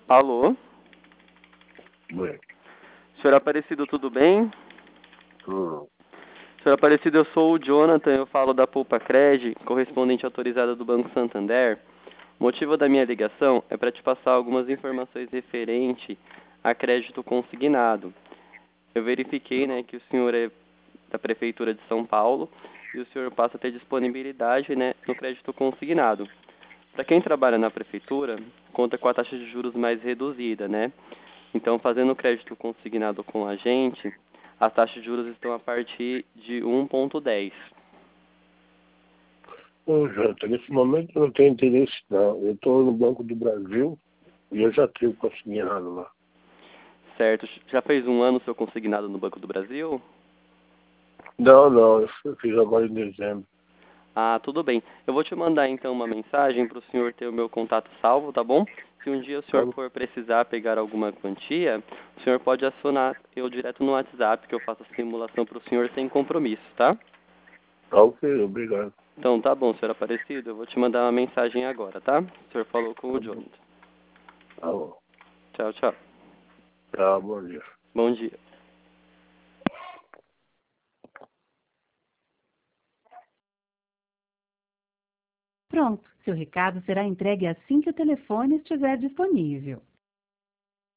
Alô? Ué, Senhor Aparecido, tudo bem? hum, Senhor Aparecido, eu sou o Jonathan, eu falo da Poupa Cred, correspondente autorizada do Banco Santander. O motivo da minha ligação é para te passar algumas informações referente a crédito consignado. Eu verifiquei, né, que o senhor é da Prefeitura de São Paulo e o senhor passa a ter disponibilidade, né, no crédito consignado. Para quem trabalha na Prefeitura, conta com a taxa de juros mais reduzida, né? Então, fazendo crédito consignado com a gente, as taxas de juros estão a partir de 1,10. Ô, Jota, nesse momento eu não tenho interesse não. Eu estou no Banco do Brasil e eu já tenho consignado lá. Certo? Já fez um ano o seu consignado no Banco do Brasil? Não, não, eu fiz agora em dezembro. Ah, tudo bem. Eu vou te mandar então uma mensagem para o senhor ter o meu contato salvo, tá bom? Se um dia o senhor Tá, for precisar pegar alguma quantia, o senhor pode acionar eu direto no WhatsApp, que eu faço a simulação para o senhor sem compromisso, tá? tá ok, obrigado. Então tá bom, senhor Aparecido, eu vou te mandar uma mensagem agora, tá? O senhor falou com Tá o bom, Jonathan. tá bom. Tchau, tchau. Tá, bom dia. Bom dia. Pronto, seu recado será entregue assim que o telefone estiver disponível.